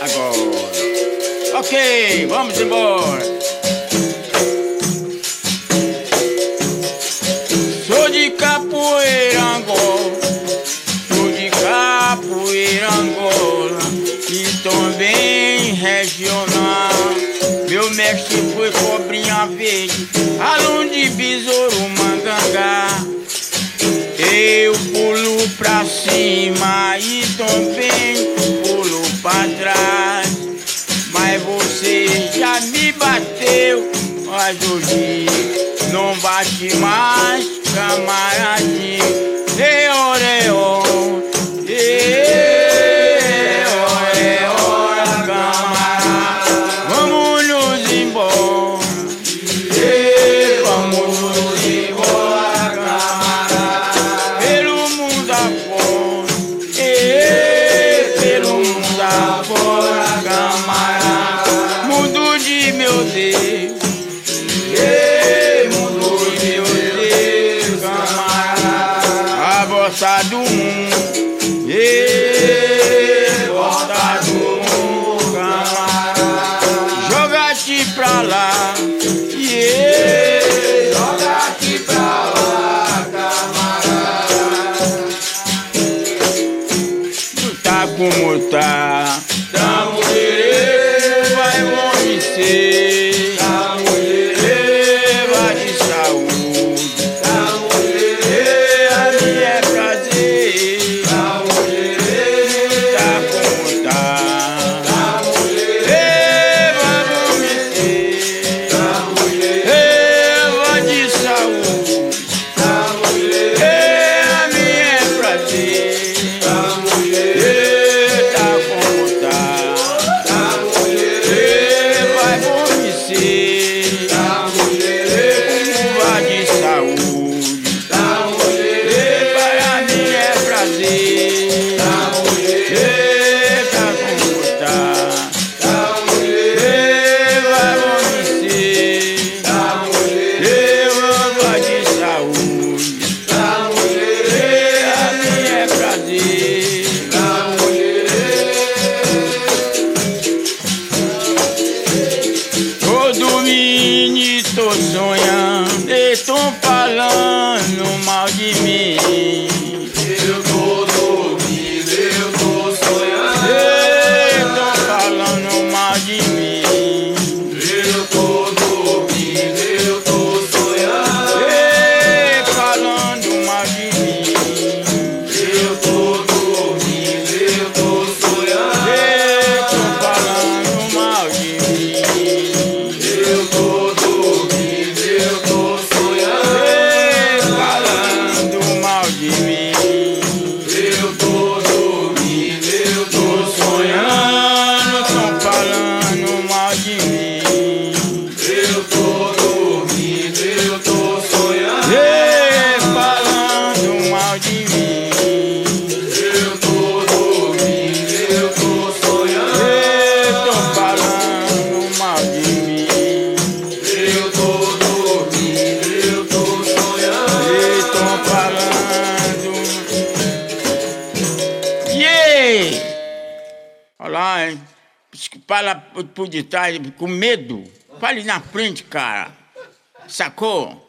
agora. Ok, vamos embora. Sou de capoeira Angola, sou de capoeira Angola e também regional. Meu mestre foi cobrinha verde, aluno de besouro mangangá. Eu pulo pra cima e também pulo pra trás. Mas você já me bateu, mas hoje não bate mais, camaradinho. Camarada. Vamos nos embora. Vamos nos embora, camarada. Pelo mundo afora. Pelo mundo afora, camarada. Mundo de meu Deus. Mundo de meu Deus, camarada. A volta do mundo. Volta do mundo, camarada. Joga-te pra lá. Joga-te pra lá, camarada. Tu tá como tá? Tamo direito, vai longe ser. Tamo direito, vai de saúde. Tamo direito, a mim é prazer. Tamo direito, tá como tá? Tamo direito, vai longe ser. Tamo direito, vai de saúde. Tamo direito, a mim é prazer. Tamo direito, tá como tá? Tamo direito, vai longe ser. Tamo direito, vai de saúde. Tamo direito, para mim é prazer. Tamo direito, tá como tá? Tamo direito, vai longe ser. Tamo direito, vai de saúde. Tamo direito, a mim é prazer. Tamo direito. Tô dormindo e tô sonhando, e tão falando mal de mim. Eu tô dormindo, eu tô sonhando, e tão falando mal de mim. Eu tô dormindo, eu tô sonhando, e falando mal de mim. Eu tô dormindo, eu tô sonhando, e tão falando mal de mim. Eu tô dormindo, eu tô sonhando, e falando mal de mim. Eu tô dormindo, eu tô sonhando, tão falando mal de mim. Eu tô dormindo, eu tô sonhando, e falando mal de mim. Eu tô dormindo, eu tô sonhando, e tão falando mal de mim. Eu tô dormindo, eu tô sonhando, e tão falando. Olha lá, hein? Fala por detrás com medo. Fale na frente, cara. Sacou?